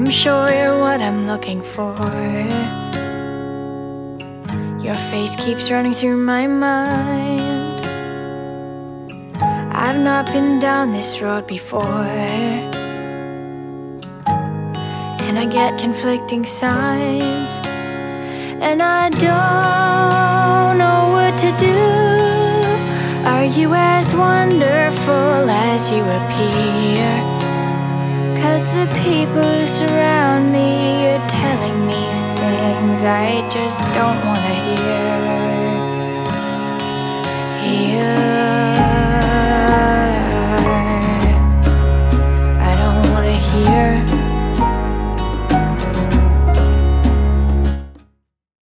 I'm sure you're what I'm looking for. Your face keeps running through my mind. I've not been down this road before, and I get conflicting signs, and I don't know what to do. Are you as wonderful as you appear? 'Cause the people who surround me are telling me things I just don't wanna hear.